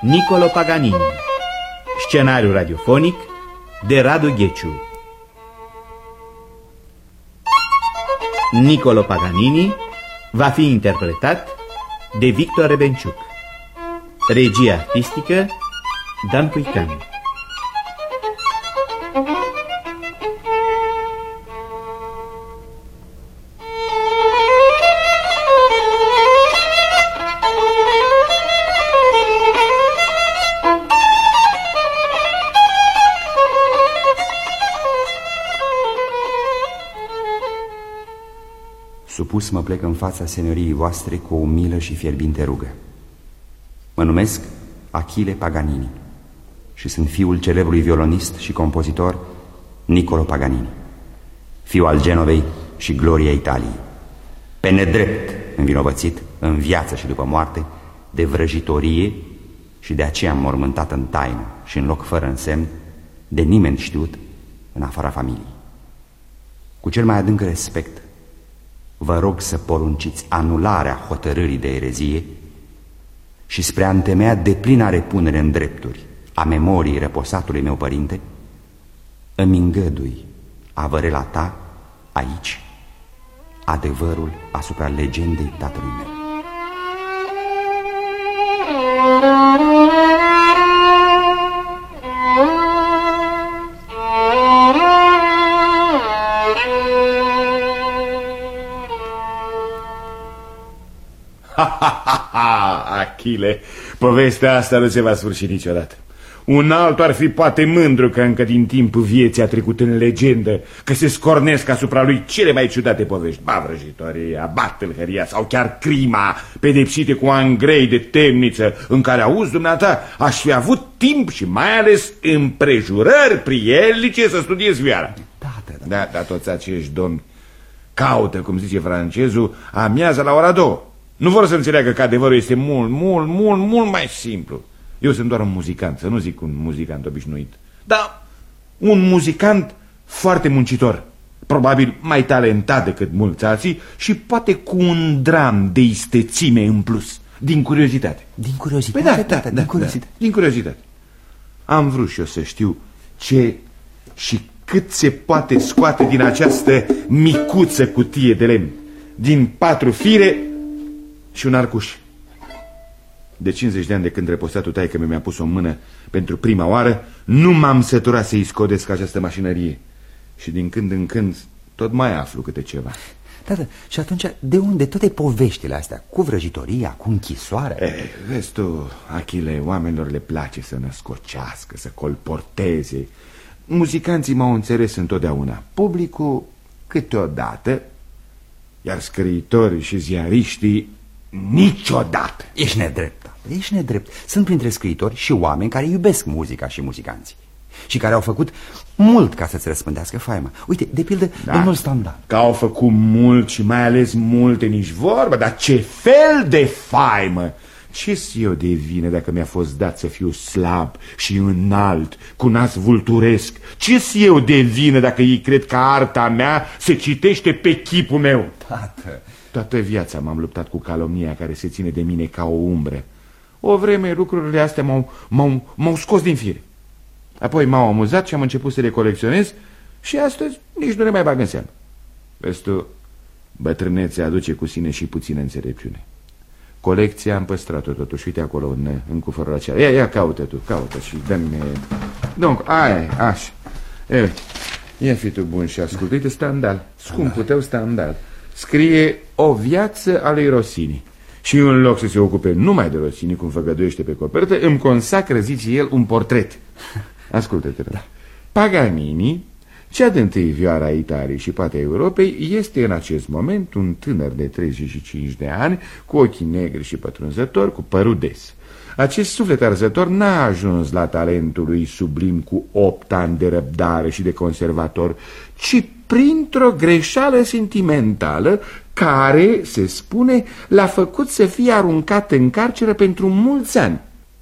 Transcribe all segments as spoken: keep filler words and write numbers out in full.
Niccolo Paganini. Scenariu radiofonic de Radu Gheciu. Niccolo Paganini va fi interpretat de Victor Rebenciuc. Regia artistică Dan Puican. Supus mă plec în fața senioriei voastre cu o umilă și fierbinte rugă. Mă numesc Achille Paganini și sunt fiul celebrului violonist și compozitor Niccolo Paganini, fiul al Genovei și gloriei Italiei, pe nedrept învinovățit în viață și după moarte de vrăjitorie și de aceea înmormântat în taină și în loc fără însemn, de nimeni știut în afara familiei. Cu cel mai adânc respect vă rog să porunciți anularea hotărârii de erezie și spre a întemeia deplină repunere în drepturi a memoriei răposatului meu părinte, îmi îngădui a vă relata aici adevărul asupra legendei tatălui meu. Achille, povestea asta nu se va sfârși niciodată. Un altul ar fi poate mândru că încă din timpul vieții a trecut în legendă, că se scornesc asupra lui cele mai ciudate povești, ba vrăjitoria, ba tâlhăria sau chiar crima, pedepsite cu ani grei de temniță, în care, auzi dumneata, aș fi avut timp și mai ales împrejurări prielnice să studiez vioara. Da, da, da. Da, dar toți acești domni caută, cum zice francezul, amiază la ora două. Nu vor să înțeleagă că adevărul este mult, mult, mult, mult mai simplu. Eu sunt doar un muzicant, să nu zic un muzicant obișnuit, dar un muzicant foarte muncitor, probabil mai talentat decât mulți alții și poate cu un dram de istețime în plus, din curiozitate. Din curiozitate? Păi da, da, da, din da, curiozitate. Da, din curiozitate. Am vrut și eu să știu ce și cât se poate scoate din această micuță cutie de lemn, din patru fire și un arcuș. De cincizeci de ani de când reposatul taică mi-a pus o mână pentru prima oară, nu m-am săturat să-i scodesc această mașinărie. Și din când în când tot mai aflu câte ceva. Da, da, și atunci de unde toate poveștile astea? Cu vrăjitoria, cu închisoarea? Eh, vezi tu, Achille, oamenilor le place să născocească, să colporteze. Muzicanții m-au înțeles întotdeauna, publicul câteodată, iar scriitorii și ziariștii niciodată. Ești nedrept, ești nedrept. Sunt printre scriitori și oameni care iubesc muzica și muzicanții și care au făcut mult ca să-ți răspândească faima. Uite, de pildă, da, domnul Stendhal. Că au făcut mult și mai ales multe, nici vorba, dar ce fel de faimă! Ce-s eu de vină dacă mi-a fost dat să fiu slab și înalt, cu nas vulturesc? Ce-s eu de vină dacă ei cred că arta mea se citește pe chipul meu? Tată. Toată viața m-am luptat cu calomnia care se ține de mine ca o umbră. O vreme lucrurile astea m-au scos din fire. Apoi m-au amuzat și am început să le colecționez și astăzi nici nu le mai bag în seamă. Vezi tu, bătrânețea aduce cu sine și puțină înțelepciune. Colecția am păstrat-o totuși, uite acolo în, în cufărul acela. Ia, ia, caută tu, caută și dă-mi... Donc, aia, așa. Ia, ia fi tu bun și ascultă. Uite, Stendhal, scumpul tău Stendhal. Scrie O viață a lui Rossini. Și în loc să se ocupe numai de Rossini, cum făgăduiește pe copertă, îmi consacră, zice el, un portret. Ascultă-te, da. Paganini, cea de-întâi vioară a Italiei și poate a Europei, este în acest moment un tânăr de treizeci și cinci de ani, cu ochii negri și pătrunzători, cu părul des. Acest suflet arzător n-a ajuns la talentul lui sublim cu opt ani de răbdare și de conservator, ci printr-o greșeală sentimentală care, se spune, l-a făcut să fie aruncat în carceră pentru mulți ani.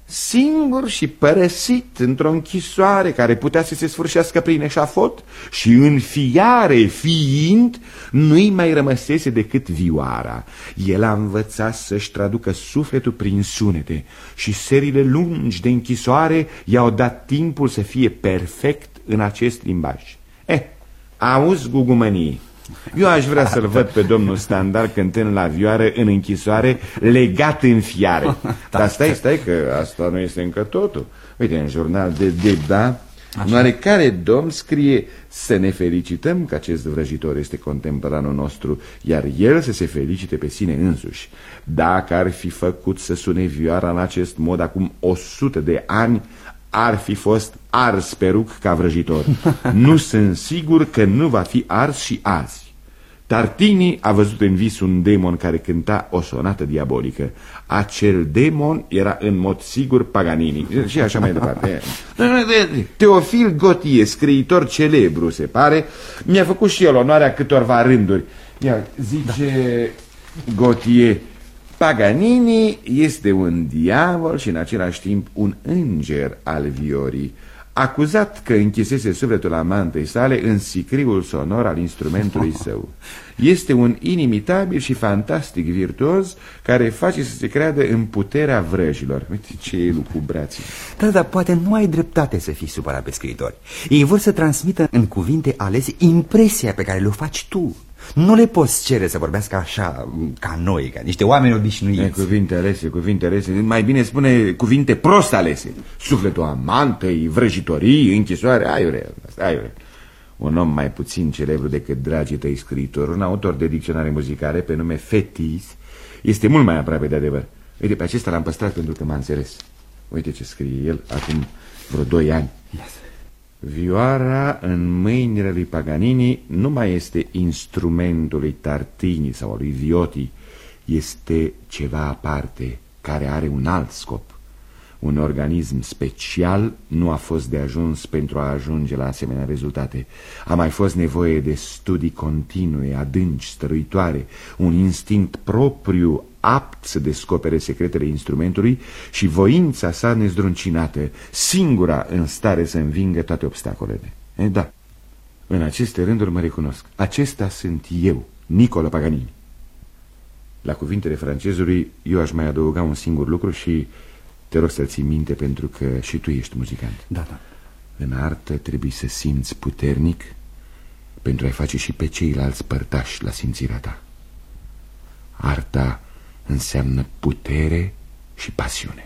singur și părăsit într-o închisoare care putea să se sfârșească prin eșafot și în fiare fiind, nu-i mai rămăsese decât vioara. El a învățat să-și traducă sufletul prin sunete și serile lungi de închisoare i-au dat timpul să fie perfect în acest limbaj. Eh, auzi, gugumănii, eu aș vrea să-l văd pe domnul Standard cântând la vioară în închisoare, legat în fiare. Dar stai, stai, că asta nu este încă totul. Uite, în jurnal de Debda, oarecare domn scrie: să ne felicităm că acest vrăjitor este contemporanul nostru, iar el să se felicite pe sine însuși. Dacă ar fi făcut să sune vioara în acest mod acum o sută de ani, ar fi fost ars peruc ca vrăjitor. Nu sunt sigur că nu va fi ars și azi. Tartini a văzut în vis un demon care cânta o sonată diabolică. Acel demon era în mod sigur Paganini. Și așa mai departe. Teofil Gautier, scriitor celebru, se pare, mi-a făcut și el onoarea câtorva rânduri. Ia, zice da. Gautier: Paganini este un diavol și în același timp un înger al viorii, acuzat că închisese sufletul amantei sale în sicriul sonor al instrumentului său. Este un inimitabil și fantastic virtuos care face să se creadă în puterea vrăjilor. Uite ce lucubrații. Da, dar poate nu ai dreptate să fii supărat pe scriitori. Ei vor să transmită în cuvinte alese impresia pe care le-o faci tu. Nu le poți cere să vorbească așa ca noi, ca niște oameni obișnuiți. E, cuvinte alese, cuvinte alese, mai bine spune cuvinte prost alese. Sufletul amantei, vrăjitorii, închisoare, aiure, aiure. Un om mai puțin celebru decât dragii tăi scriitori, un autor de dicționare muzicare pe nume Fetis, este mult mai aproape de adevăr. Uite, pe acesta l-am păstrat pentru că m-a înțeles. Uite ce scrie el acum vreo doi ani. Yes. Vioara în mâinile lui Paganini nu mai este instrumentul lui Tartini sau al lui Viotti, este ceva aparte, care are un alt scop. Un organism special nu a fost de ajuns pentru a ajunge la asemenea rezultate. A mai fost nevoie de studii continue, adânci, stăruitoare, un instinct propriu apt să descopere secretele instrumentului și voința sa nezdruncinată, singura în stare să învingă toate obstacolele. E, da, în aceste rânduri mă recunosc. Acesta sunt eu, Niccolo Paganini. La cuvintele francezului eu aș mai adăuga un singur lucru și te rog să-l ții minte, pentru că și tu ești muzicant. Da, da. În artă trebuie să simți puternic pentru a-i face și pe ceilalți părtași la simțirea ta. Arta înseamnă putere și pasiune.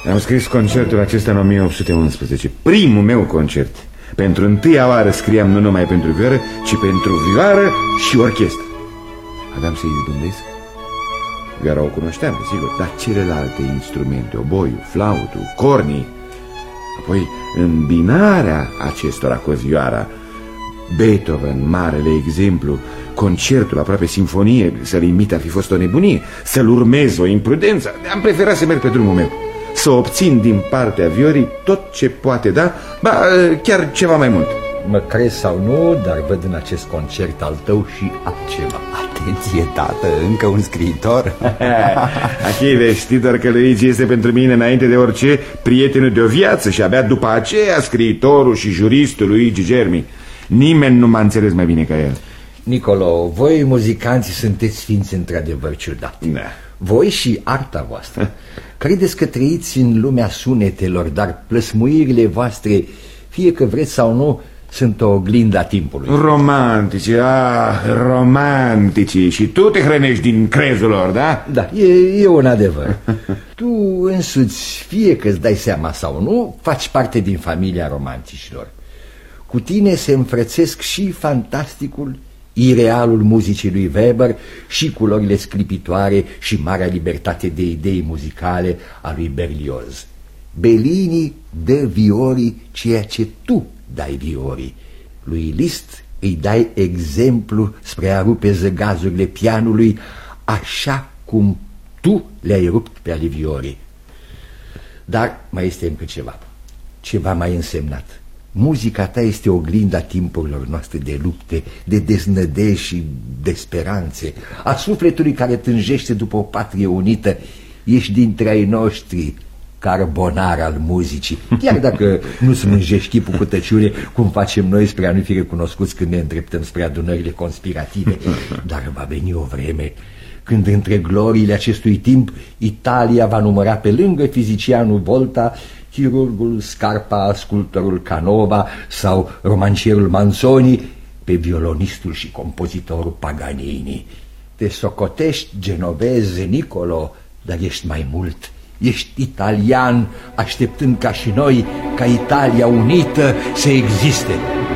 Am scris concertul acesta în o mie opt sute unsprezece, primul meu concert. Pentru întâia oară scriam nu numai pentru vioară, ci pentru vioară și orchestră. Aveam să-i izbândesc? Vioara o cunoșteam, desigur, dar celelalte instrumente, oboiul, flautul, cornii, apoi îmbinarea acestora cu vioara, Beethoven, marele exemplu, concertul, aproape sinfonie, să-l imit ar fi fost o nebunie, să-l urmez o imprudență. Am preferat să merg pe drumul meu, să obțin din partea viorii tot ce poate da, ba, chiar ceva mai mult. Mă crezi sau nu, dar văd în acest concert al tău și altceva. Atenție, tată, încă un scriitor. Achille, știi doar că Luigi este pentru mine, înainte de orice, prietenul de o viață și abia după aceea scriitorul și juristul Luigi Germi. Nimeni nu m-a înțeles mai bine ca el. Nicolo, voi muzicanții sunteți ființe într-adevăr ciudate. Da. Voi și arta voastră. Credeți că trăiți în lumea sunetelor, dar plăsmuirile voastre, fie că vreți sau nu, sunt o oglindă a timpului. Romantici, ah, romantici. Și tu te hrănești din crezul lor, da? Da, e, e un adevăr. Tu însuți, fie că îți dai seama sau nu, faci parte din familia romanticilor. Cu tine se înfrățesc și fantasticul, irealul muzicii lui Weber, și culorile sclipitoare și marea libertate de idei muzicale a lui Berlioz. Bellini dă viorii ceea ce tu dai viorii. Lui Liszt îi dai exemplu spre a rupe zăgazurile pianului, așa cum tu le-ai rupt pe ale viorii. Dar mai este încă ceva, ceva mai însemnat. Muzica ta este oglinda timpurilor noastre de lupte, de deznădejde și de speranțe, a sufletului care tânjește după o patrie unită. Ești dintre ai noștri, carbonar al muzicii, chiar dacă nu-ți mânjești chipul cu tăciune, cum facem noi spre a nu fi recunoscuți când ne îndreptăm spre adunările conspirative. Dar va veni o vreme când între gloriile acestui timp Italia va număra pe lângă fizicianul Volta, chirurgul Scarpa, sculptorul Canova sau romancierul Manzoni pe violonistul și compozitorul Paganini. Te socotești genovez, Nicolo, dar ești mai mult. Ești italian, așteptând ca și noi, ca Italia unită să existe.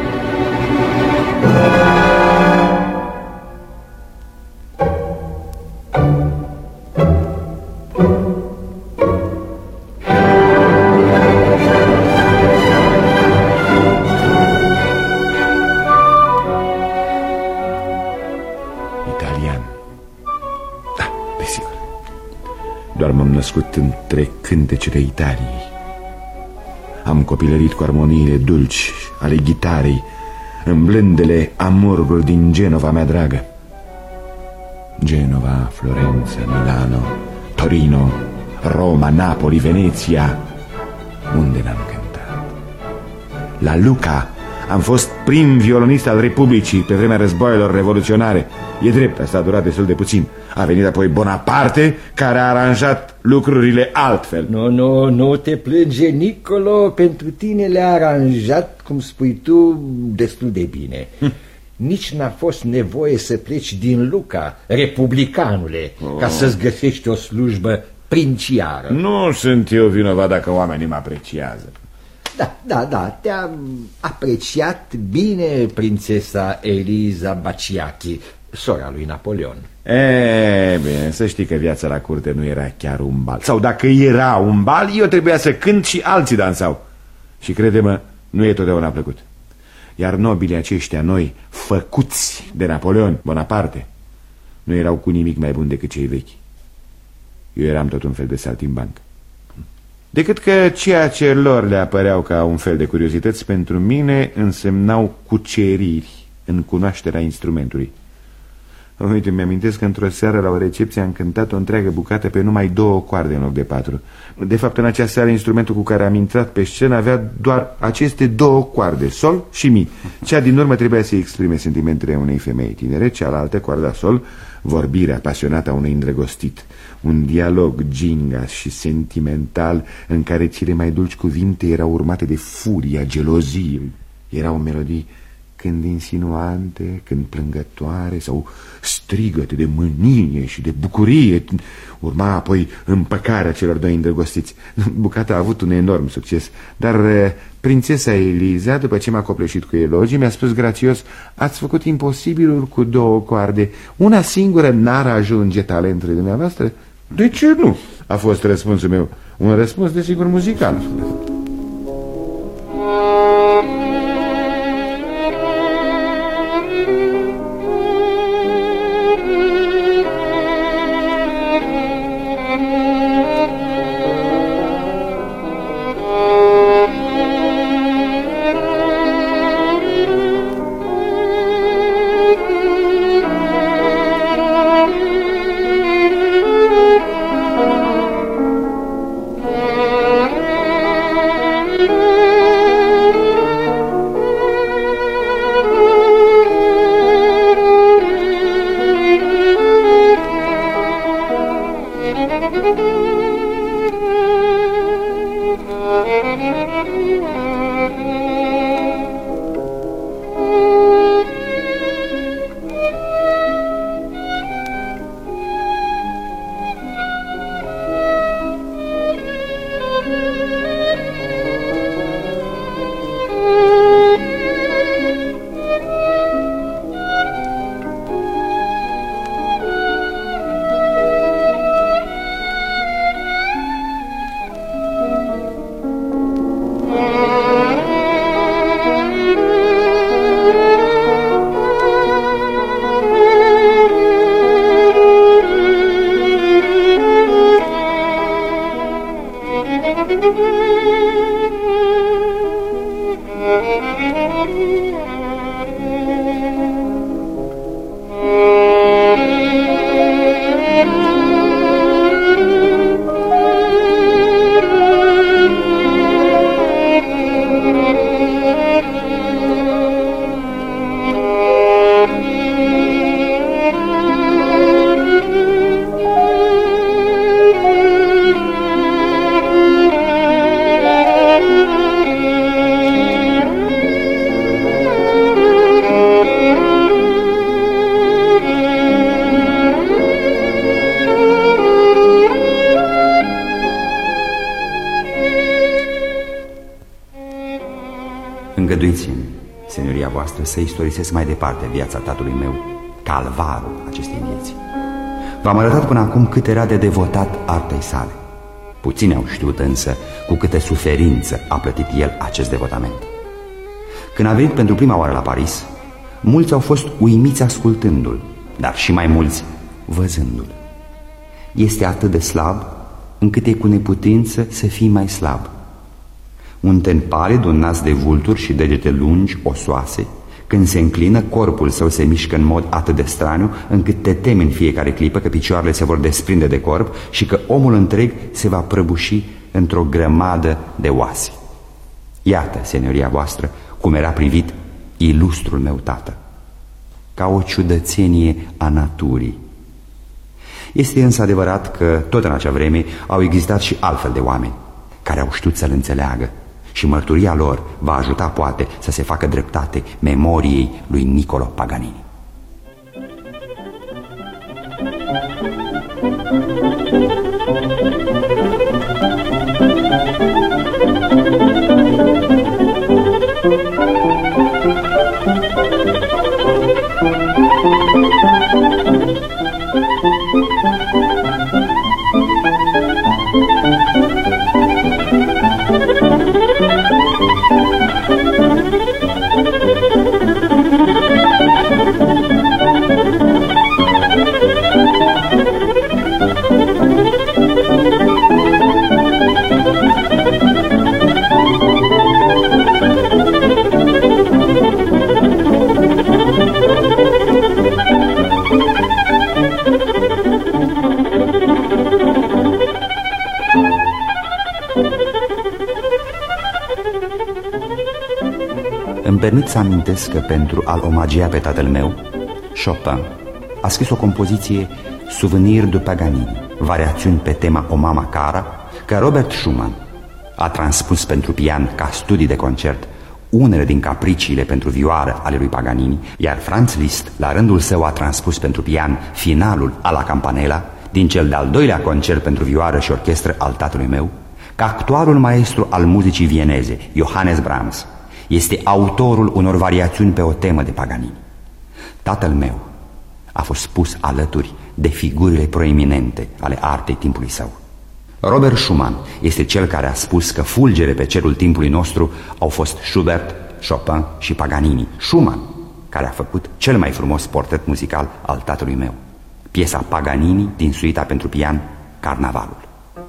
Doar m-am născut între cântecele Italiei. Am copilărit cu armoniile dulci ale ghitarei, în blândele amurguri din Genova mea dragă. Genova, Florența, Milano, Torino, Roma, Napoli, Veneția. Unde n-am cântat? La Lucca am fost prim violonist al Republicii pe vremea războaielor revoluționare. E drept, asta a durat destul de puțin. A venit apoi Bonaparte, care a aranjat lucrurile altfel. Nu, nu, nu te plânge, Nicolo, pentru tine le-a aranjat, cum spui tu, destul de bine. Hm. Nici n-a fost nevoie să pleci din Lucca, republicanule, oh. ca să-ți găsești o slujbă princiară. Nu sunt eu vinovat dacă oamenii mă apreciază. Da, da, da, te-a apreciat bine prințesa Eliza Baciachi, sora lui Napoleon. E, bine, să știi că viața la curte nu era chiar un bal. Sau dacă era un bal, eu trebuia să cânt și alții dansau. Și crede-mă, nu e totdeauna plăcut. Iar nobilii aceștia noi, făcuți de Napoleon Bonaparte, nu erau cu nimic mai bun decât cei vechi. Eu eram tot un fel de saltimbanc. Decât că ceea ce lor le apăreau ca un fel de curiozități, pentru mine însemnau cuceriri în cunoașterea instrumentului. Uite, mi-amintesc că într-o seară la o recepție am cântat o întreagă bucată pe numai două coarde în loc de patru. De fapt, în acea seară, instrumentul cu care am intrat pe scenă avea doar aceste două coarde, sol și mi. Cea din urmă trebuia să exprime sentimentele unei femei tinere, cealaltă, coarda sol, vorbirea pasionată a unui îndrăgostit. Un dialog gingas și sentimental în care cele mai dulci cuvinte erau urmate de furia, gelozie. Erau melodii când insinuante, când plângătoare sau strigăte de mânie și de bucurie. Urma apoi împăcarea celor doi îndrăgostiți. Bucata a avut un enorm succes, dar prințesa Eliza, după ce m-a copleșit cu elogii, mi-a spus grațios: ați făcut imposibilul cu două coarde, una singură n-ar ajunge talentele dumneavoastră? De ce nu? A fost răspunsul meu. Un răspuns desigur muzical. Îngăduiți-mi, señoria voastră, să istorisesc mai departe viața tatălui meu, calvarul acestei vieți. V-am arătat până acum cât era de devotat artei sale. Puțini au știut însă cu câtă suferință a plătit el acest devotament. Când a venit pentru prima oară la Paris, mulți au fost uimiți ascultându-l, dar și mai mulți văzându-l. Este atât de slab încât e cu neputință să fii mai slab. Un ten palid, un nas de vulturi și degete lungi, osoase. Când se înclină, corpul său se mișcă în mod atât de straniu încât te temi în fiecare clipă că picioarele se vor desprinde de corp și că omul întreg se va prăbuși într-o grămadă de oase. Iată, señoria voastră, cum era privit ilustrul meu tată, ca o ciudățenie a naturii. Este însă adevărat că tot în acea vreme au existat și altfel de oameni care au știut să-l înțeleagă și mărturia lor va ajuta poate să se facă dreptate memoriei lui Niccolo Paganini. Îmi permit să amintesc că pentru a-l omagia pe tatăl meu, Chopin a scris o compoziție Souvenir de Paganini, variațiuni pe tema O mama cara, că Robert Schumann a transpus pentru pian ca studii de concert unele din capriciile pentru vioară ale lui Paganini, iar Franz Liszt, la rândul său, a transpus pentru pian finalul alla Campanella din cel de-al doilea concert pentru vioară și orchestră al tatălui meu, că actualul maestru al muzicii vieneze, Johannes Brahms, este autorul unor variațiuni pe o temă de Paganini. Tatăl meu a fost pus alături de figurile proeminente ale artei timpului său. Robert Schumann este cel care a spus că fulgere pe cerul timpului nostru au fost Schubert, Chopin și Paganini. Schumann, care a făcut cel mai frumos portret muzical al tatălui meu, piesa Paganini din suita pentru pian Carnavalul.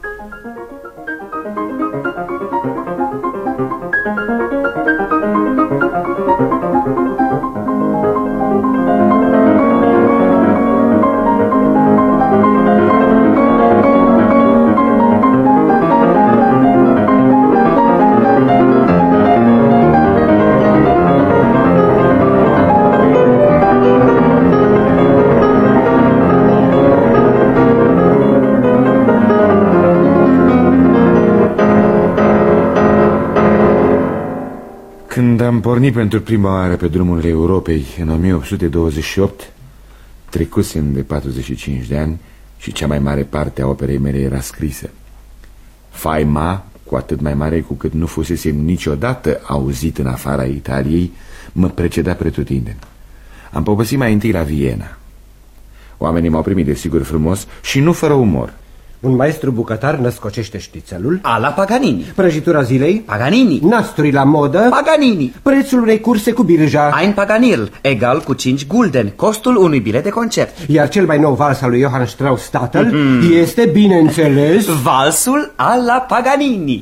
Când am pornit pentru prima oară pe drumurile Europei în o mie opt sute douăzeci și opt, trecusem de patruzeci și cinci de ani și cea mai mare parte a operei mele era scrisă. Faima, cu atât mai mare cu cât nu fusesem niciodată auzit în afara Italiei, mă preceda pretutindeni. Am povestit mai întâi la Viena. Oamenii m-au primit desigur frumos și nu fără umor. Un maestru bucătar născocește știțelul Alla Paganini. Prăjitura zilei Paganini. Nasturi la modă Paganini. Prețul unei curse cu birja Ein Paganil, egal cu cinci gulden, costul unui bilet de concert. Iar cel mai nou vals al lui Johann Strauss tatăl mm-hmm. este, bineînțeles, valsul alla Paganini.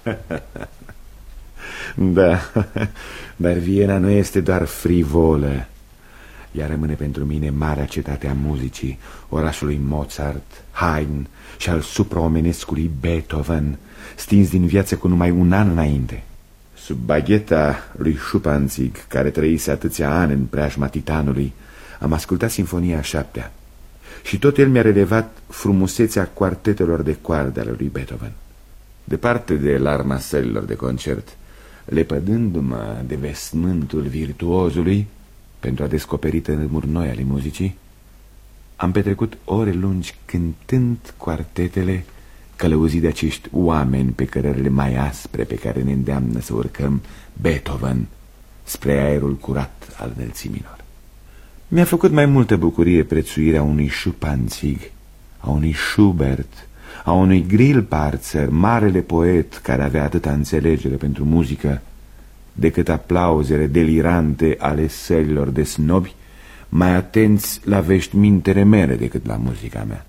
Da, dar Viena nu este doar frivolă. Ea rămâne pentru mine marea cetate a muzicii, orașul lui Mozart, Haydn și al supraomenescului Beethoven, stins din viață cu numai un an înainte. Sub bagheta lui Schuppanzig, care trăise atâția ani în preajma Titanului, am ascultat Sinfonia a șaptea și tot el mi-a relevat frumusețea quartetelor de coarde ale lui Beethoven. Departe de larma sălilor de concert, lepădându-mă de vestmântul virtuozului pentru a descoperi tărâmuri noi ale muzicii, am petrecut ore lungi cântând quartetele, călăuzit de acești oameni pe cărările mai aspre pe care ne îndeamnă să urcăm Beethoven spre aerul curat al înălțimilor. Mi-a făcut mai multă bucurie prețuirea unui Schuppanzig, a unui Schubert, a unui Grillparzer, marele poet care avea atâta înțelegere pentru muzică, decât aplauzele delirante ale sălilor de snobi, mai atenți la veștimintele mele decât la muzica mea.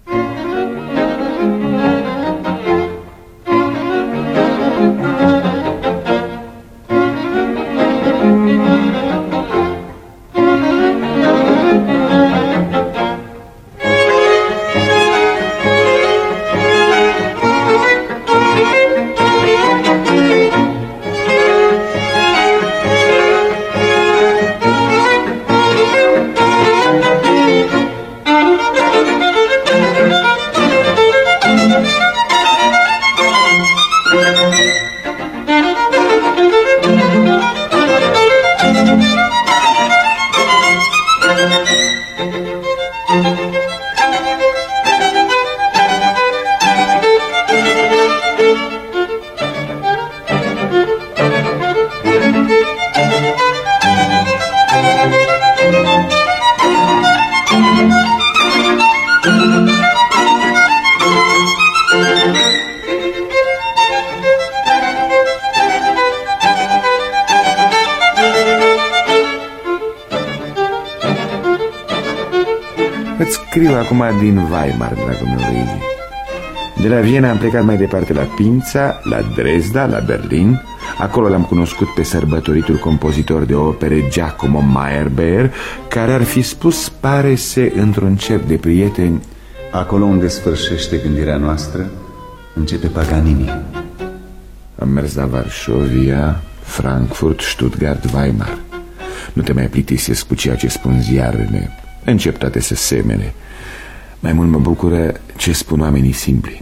Îți scriu acum din Weimar, dragul meu, Luigi. De la Viena am plecat mai departe la Pința, la Dresda, la Berlin. Acolo l-am cunoscut pe sărbătoritul compozitor de opere Giacomo Meyerbeer, care ar fi spus, pare-se, într-un cerc de prieteni: acolo unde sfârșește gândirea noastră, începe Paganini. Am mers la Varșovia, Frankfurt, Stuttgart, Weimar. Nu te mai plictisesc cu ceea ce spun ziarele. Încep toate să semene. Mai mult mă bucură ce spun oamenii simpli.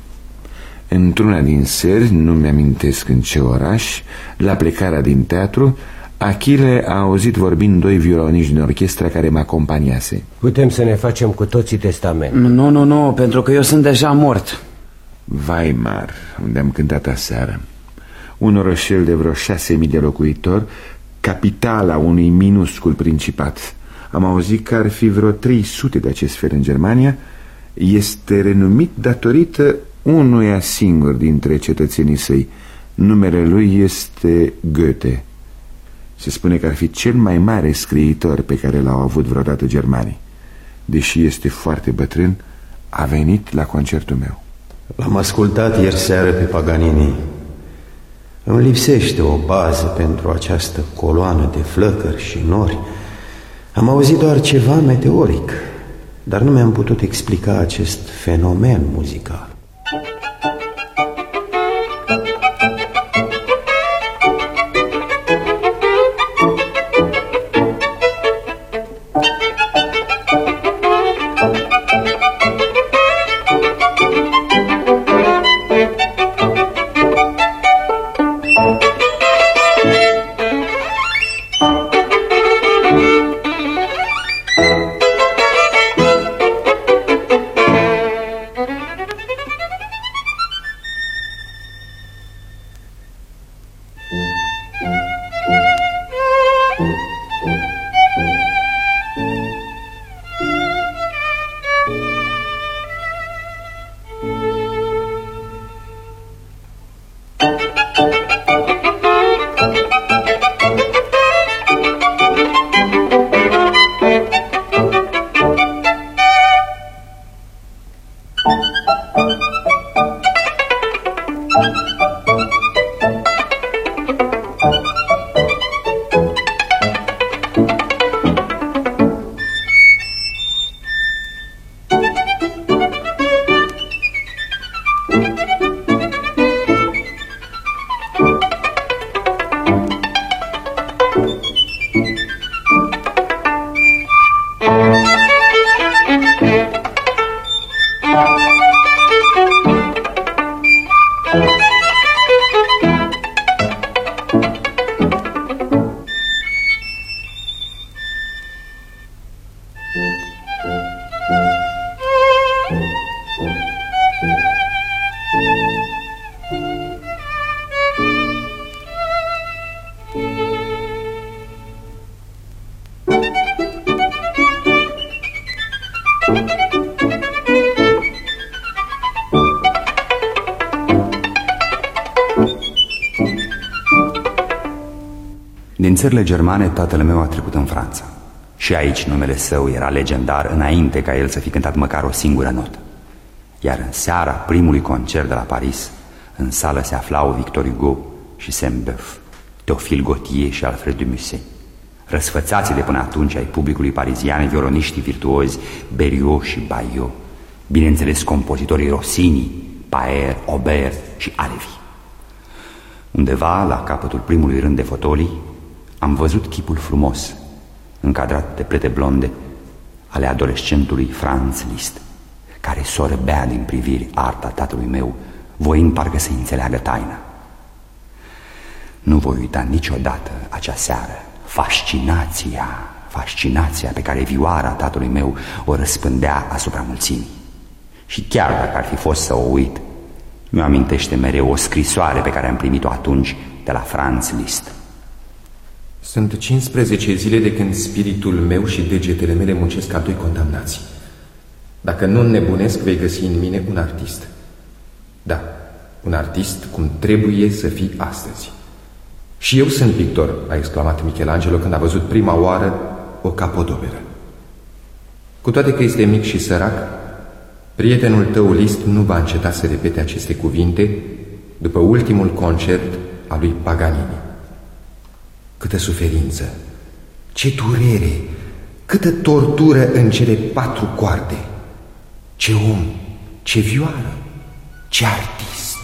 Într-una din seri, nu mi-amintesc în ce oraș, la plecarea din teatru, Achille a auzit vorbind doi violoniști din orchestră care mă acompaniase. Putem să ne facem cu toții testament. Nu, nu, nu, pentru că eu sunt deja mort. Weimar, unde am cântat aseară. Un orășel de vreo șase mii de locuitori, capitala unui minuscul principat. Am auzit că ar fi vreo trei sute de acest fel în Germania. Este renumit datorită unuia singur dintre cetățenii săi. Numele lui este Goethe. Se spune că ar fi cel mai mare scriitor pe care l-au avut vreodată germanii. Deși este foarte bătrân, a venit la concertul meu. L-am ascultat ieri seară pe Paganini. Îmi lipsește o bază pentru această coloană de flăcări și nori. Am auzit doar ceva meteoric, dar nu mi-am putut explica acest fenomen muzical. Din țările germane, tatăl meu a trecut în Franța. Și aici numele său era legendar înainte ca el să fi cântat măcar o singură notă. Iar în seara primului concert de la Paris, în sală se aflau Victor Hugo și Sainte-Beuve, Théophile Gautier și Alfred de Musset, răsfățații de până atunci ai publicului parizian, violoniștii virtuozi Berlioz și Baillot, bineînțeles compozitorii Rossini, Paer, Aubert și Halévy. Undeva la capătul primului rând de fotolii am văzut chipul frumos, încadrat de plete blonde, ale adolescentului Franz Liszt, care sorbea din priviri arta tatălui meu, voind parcă să înțeleagă taina. Nu voi uita niciodată acea seară, fascinația, fascinația pe care vioara tatălui meu o răspândea asupra mulțimii. Și chiar dacă ar fi fost să o uit, mi-o amintește mereu o scrisoare pe care am primit-o atunci de la Franz Liszt. Sunt cincisprezece zile de când spiritul meu și degetele mele muncesc ca doi condamnați. Dacă nu înnebunesc, vei găsi în mine un artist. Da, un artist cum trebuie să fii astăzi. Și eu sunt Victor, a exclamat Michelangelo când a văzut prima oară o capodoperă. Cu toate că este mic și sărac, prietenul tău Liszt nu va înceta să repete aceste cuvinte după ultimul concert al lui Paganini. Câtă suferință, ce durere, câtă tortură în cele patru coarde. Ce om, ce vioară, ce artist!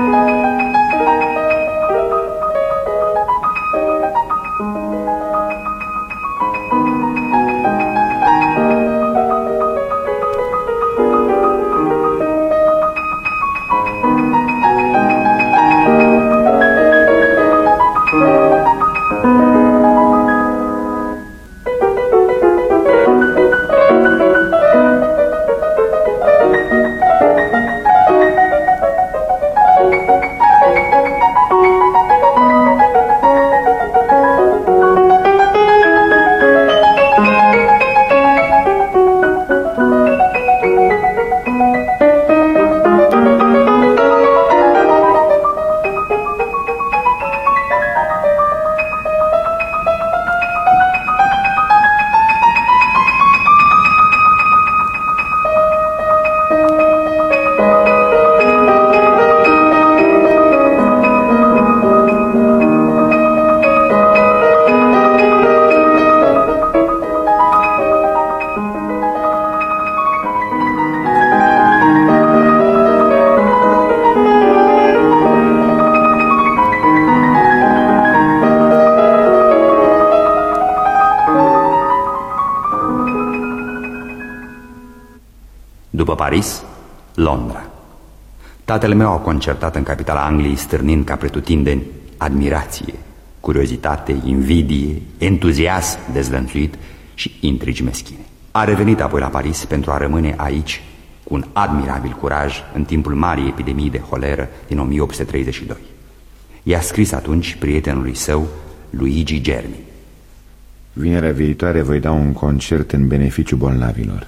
După Paris, Londra. Tatăl meu a concertat în capitala Angliei, stârnind ca pretutindeni admirație, curiozitate, invidie, entuziasm dezlănțuit și intrigi meschine. A revenit apoi la Paris pentru a rămâne aici cu un admirabil curaj în timpul marii epidemii de holeră din o mie opt sute treizeci și doi. I-a scris atunci prietenului său, Luigi Germi: Vinerea viitoare voi da un concert în beneficiu bolnavilor.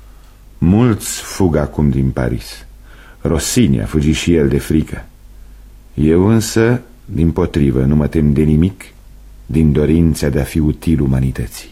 Mulți fug acum din Paris. Rossini a fugit și el de frică. Eu însă, dimpotrivă, nu mă tem de nimic, din dorința de a fi util umanității.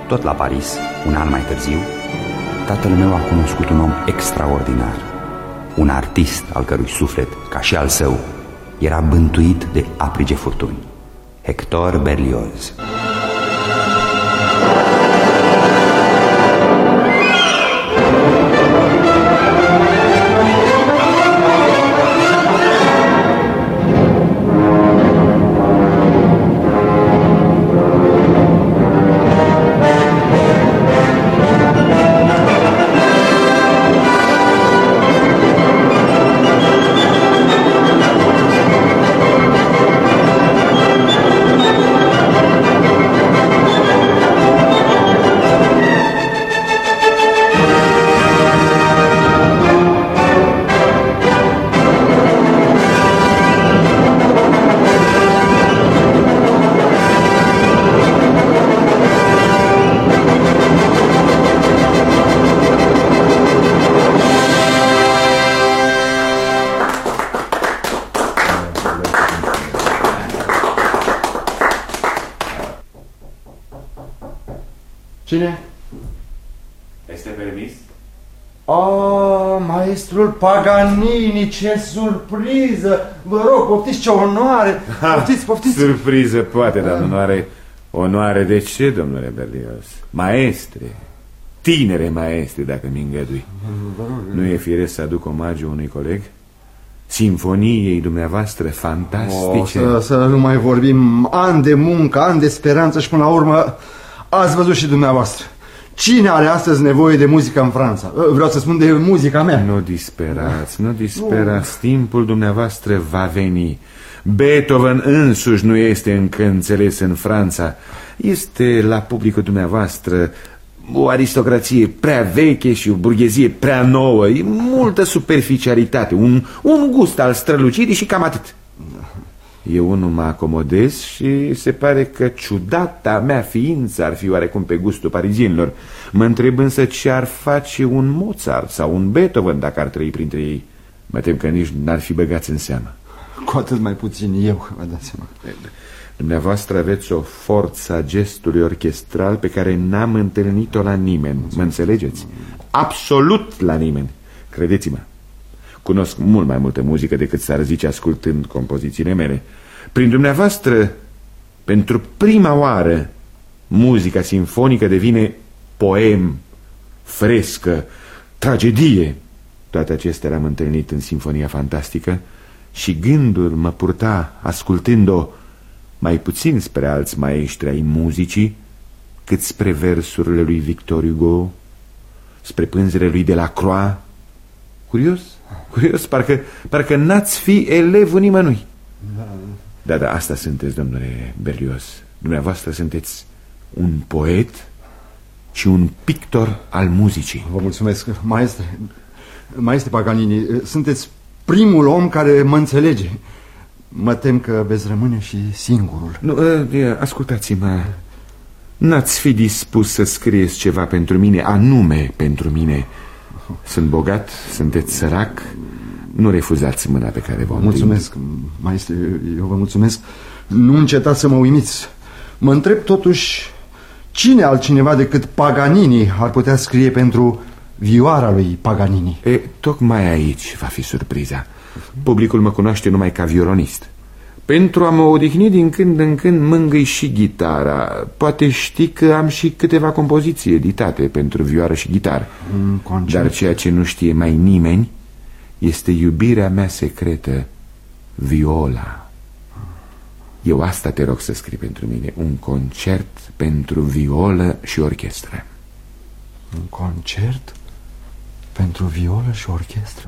tot la Paris, un an mai târziu, tatăl meu a cunoscut un om extraordinar, un artist al cărui suflet, ca și al său, era bântuit de aprige furtuni, Hector Berlioz. Cine? Este permis? Oh, maestrul Paganini, ce surpriză! Vă rog, poftiți, ce onoare! Poftiți, poftiți! Surpriză poate, dar onoare... Onoare de ce, domnule Berlioz? Maestre, tinere maestre, dacă mi îngădui. Nu e firesc să aduc omagiu unui coleg? Sinfoniei dumneavoastră fantastice. Oh, să, să nu mai vorbim. Ani de muncă, ani de speranță și până la urmă ați văzut și dumneavoastră. Cine are astăzi nevoie de muzică în Franța? Vreau să spun de muzica mea. Nu disperați, nu disperați. Timpul dumneavoastră va veni. Beethoven însuși nu este încă înțeles în Franța. Este la publicul dumneavoastră o aristocrație prea veche și o burghezie prea nouă. E multă superficialitate, un, un gust al strălucirii și cam atât. Eu unul mă acomodez și se pare că ciudata mea ființă ar fi oarecum pe gustul parizienilor. Mă întreb însă ce ar face un Mozart sau un Beethoven dacă ar trăi printre ei. Mă tem că nici n-ar fi băgați în seamă. Cu atât mai puțin eu, vă dați seama. Dumneavoastră aveți o forță a gestului orchestral pe care n-am întâlnit-o la nimeni. Mă înțelegeți? Absolut la nimeni. Credeți-mă. Cunosc mult mai multă muzică decât s-ar zice ascultând compozițiile mele. Prin dumneavoastră, pentru prima oară, muzica simfonică devine poem, frescă, tragedie. Toate acestea le-am întâlnit în Sinfonia Fantastică și gândul mă purta, ascultând-o, mai puțin spre alți maestri ai muzicii, cât spre versurile lui Victor Hugo, spre pânzele lui Delacroix. Curios? Curios, parcă, parcă n-ați fi elevul nimănui. Da. da, da, asta sunteți, domnule Berlioz. Dumneavoastră sunteți un poet și un pictor al muzicii. Vă mulțumesc, maestre. Maestre Paganini, sunteți primul om care mă înțelege. Mă tem că veți rămâne și singurul. Nu, ascultați-mă. N-ați fi dispus să scrieți ceva pentru mine, anume pentru mine? Sunt bogat, sunteți sărac, nu refuzați mâna pe care vă mulțumesc, maestre, eu vă mulțumesc. Nu încetați să mă uimiți. Mă întreb totuși, cine altcineva decât Paganini ar putea scrie pentru vioara lui Paganini? E, tocmai aici va fi surpriza. Publicul mă cunoaște numai ca violonist. Pentru a mă odihni din când în când mângâi și gitara. Poate știi că am și câteva compoziții editate pentru vioară și gitară. Dar ceea ce nu știe mai nimeni este iubirea mea secretă, viola. Eu asta te rog să scrii pentru mine. Un concert pentru violă și orchestră. Un concert pentru violă și orchestră?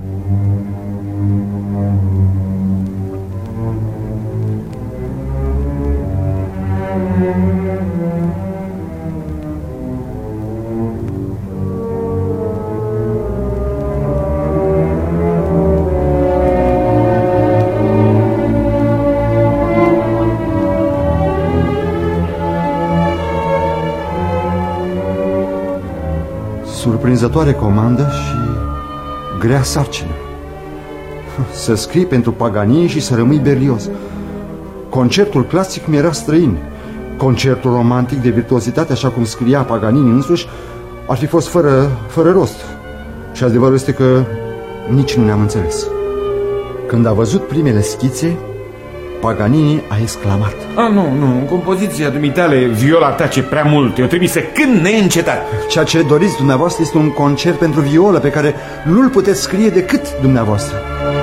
Surprinzătoare comandă și grea sarcină. Să scrii pentru Paganini și să rămâi Berlioz. Concertul clasic mi era străin. concertul romantic de virtuozitate, așa cum scria Paganini însuși, ar fi fost fără, fără rost. Și adevărul este că nici nu ne-am înțeles. Când a văzut primele schițe, Paganini a exclamat: A, nu, nu, în compoziția dumitale viola tace prea mult. Eu trebuie să cânt neîncetat. Ceea ce doriți dumneavoastră este un concert pentru violă pe care nu-l puteți scrie decât dumneavoastră.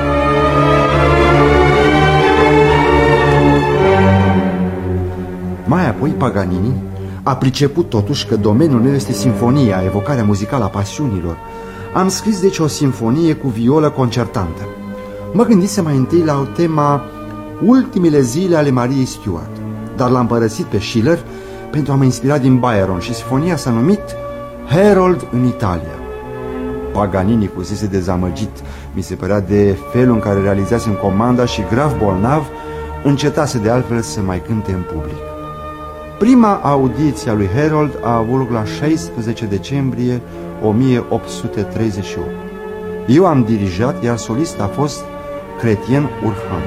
Mai apoi Paganini a priceput totuși că domeniul meu este sinfonia, evocarea muzicală a pasiunilor. Am scris deci o sinfonie cu violă concertantă. Mă gândisem mai întâi la o tema Ultimele zile ale Mariei Stuart, dar l-am părăsit pe Schiller pentru a mă inspira din Byron și sinfonia s-a numit Harold în Italia. Paganini fusese dezamăgit, mi se părea, de felul în care realizase în comanda și, grav bolnav, încetase de altfel să mai cânte în public. Prima audiție a lui Harold a avut loc la șaisprezece decembrie o mie opt sute treizeci și opt. Eu am dirijat, iar solist a fost Chrétien Urhan.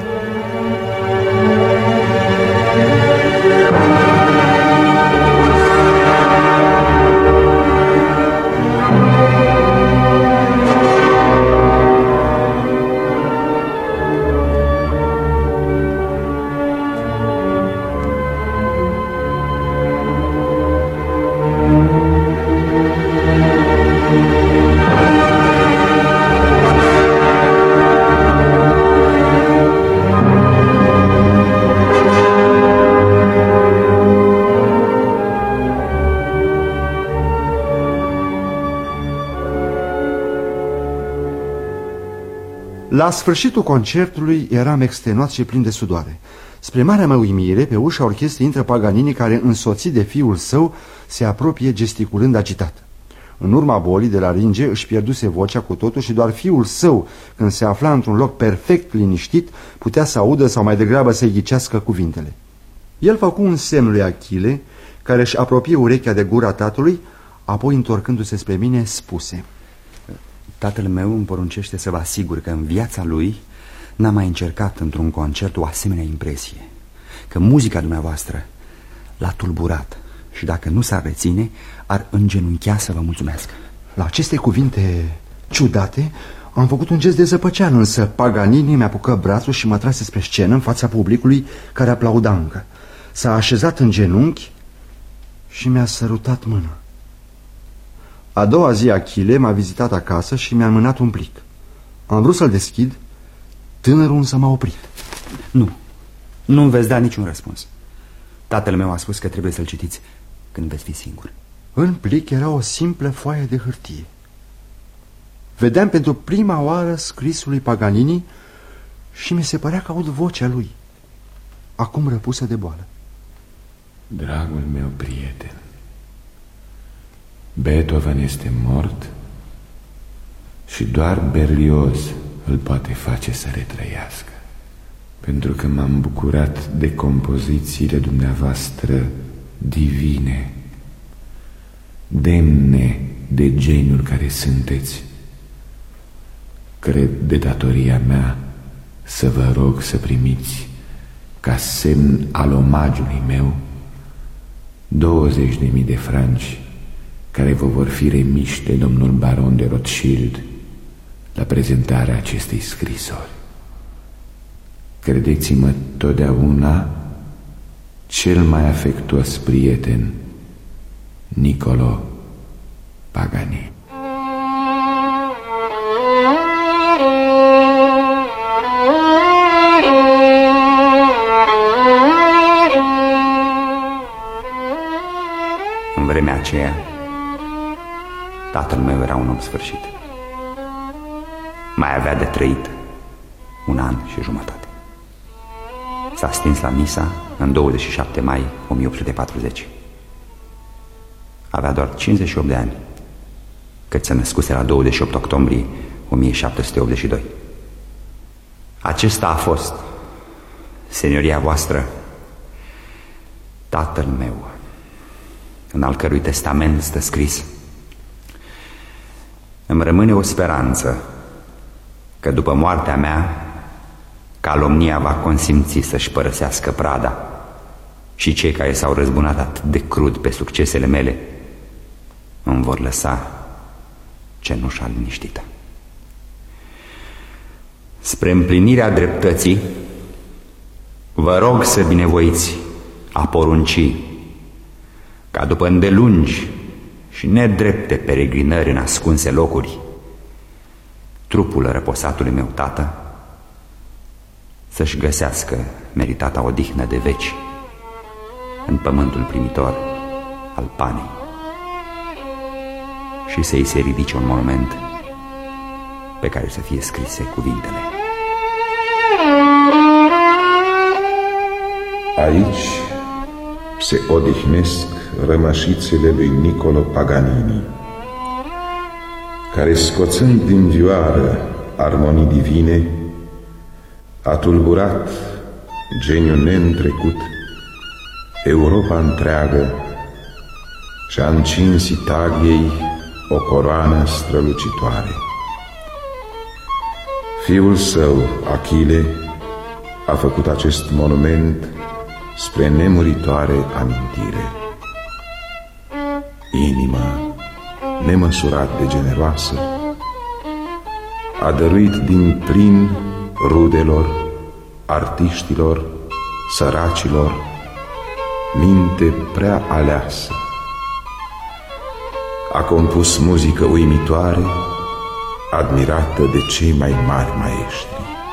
La sfârșitul concertului eram extenuat și plin de sudoare. Spre marea mea uimire, pe ușa orchestrei intră Paganini, care, însoțit de fiul său, se apropie gesticulând agitat. În urma bolii de laringe își pierduse vocea cu totul și doar fiul său, când se afla într-un loc perfect liniștit, putea să audă sau mai degrabă să-i ghicească cuvintele. El făcu un semn lui Achille, care își apropie urechea de gura tatălui, apoi, întorcându-se spre mine, spuse: Tatăl meu îmi poruncește să vă asigur că în viața lui n-a mai încercat într-un concert o asemenea impresie, că muzica dumneavoastră l-a tulburat și dacă nu s-ar reține, ar îngenunchea să vă mulțumesc. La aceste cuvinte ciudate am făcut un gest de zăpăceală, însă Paganini mi-a apucat brațul și mă trase spre scenă în fața publicului, care aplauda încă. S-a așezat în genunchi și mi-a sărutat mâna. A doua zi Achille m-a vizitat acasă și mi-a mânat un plic. Am vrut să-l deschid, tânărul însă m-a oprit. Nu, nu-mi veți da niciun răspuns. Tatăl meu a spus că trebuie să-l citiți când veți fi singur. În plic era o simplă foaie de hârtie. Vedeam pentru prima oară scrisul lui Paganini și mi se părea că aud vocea lui, acum răpusă de boală. Dragul meu prieten, Beethoven este mort și doar Berlioz îl poate face să retrăiască, pentru că m-am bucurat de compozițiile dumneavoastră divine, demne de geniul care sunteți. Cred de datoria mea să vă rog să primiți, ca semn al omagiului meu, douăzeci de mii de franci care vă vor fi remiși de domnul baron de Rothschild la prezentarea acestei scrisori. Credeți-mă totdeauna cel mai afectuos prieten, Niccolo Paganini. În vremea aceea, tatăl meu era un om sfârșit. Mai avea de trăit un an și jumătate. S-a stins la misa în douăzeci și șapte mai o mie opt sute patruzeci. Avea doar cincizeci și opt de ani, cât se născuse la douăzeci și opt octombrie o mie șapte sute optzeci și doi. Acesta a fost, senioria voastră, tatăl meu, în al cărui testament stă scris: îmi rămâne o speranță că după moartea mea calomnia va consimți să-și părăsească prada și cei care s-au răzbunat atât de crud pe succesele mele îmi vor lăsa cenușa liniștită. Spre împlinirea dreptății, vă rog să binevoiți a porunci ca după îndelungi și nedrepte peregrinări în ascunse locuri, trupul răposatului meu tată să-și găsească meritata odihnă de veci în pământul primitor al Panei și să-i se ridice un monument pe care să fie scrise cuvintele: aici se odihnesc rămășițele lui Niccolo Paganini, care, scoțând din vioară armonii divine, a tulburat geniul neîntrecut Europa întreagă și a încins Italiei o coroană strălucitoare. Fiul său, Achille, a făcut acest monument spre nemuritoare amintire. Inima nemăsurat de generoasă a dăruit din plin rudelor, artiștilor, săracilor, minte prea aleasă. A compus muzică uimitoare, admirată de cei mai mari maestri.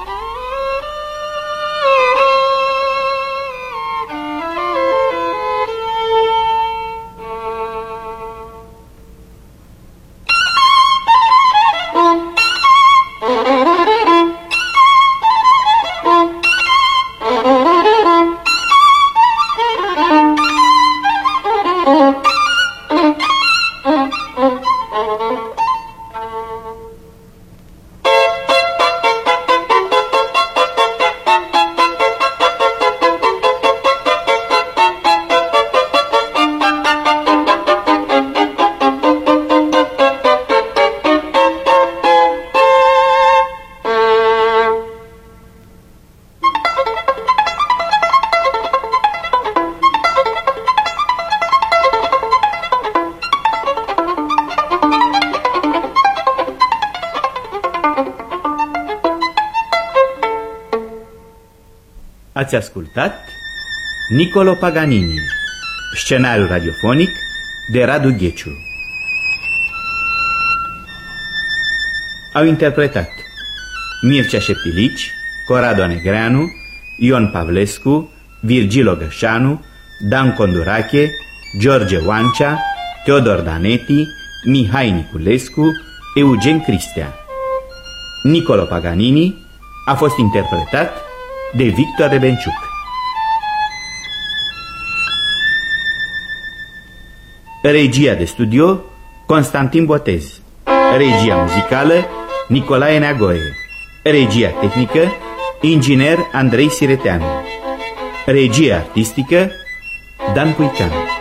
Ați ascultat Niccolo Paganini, scenariu radiofonic de Radu Gheciu. Au interpretat Mircea Șeptilici, Corrado Negreanu, Ion Pavlescu, Virgil Ogășanu, Dan Condurache, George Oancea, Teodor Daneti, Mihai Niculescu, Eugen Cristea. Niccolo Paganini a fost interpretat de Victor Rebenciuc. Regia de studio Constantin Botez. Regia muzicală Nicolae Neagoe. Regia tehnică inginer Andrei Sireteanu. Regia artistică Dan Puican.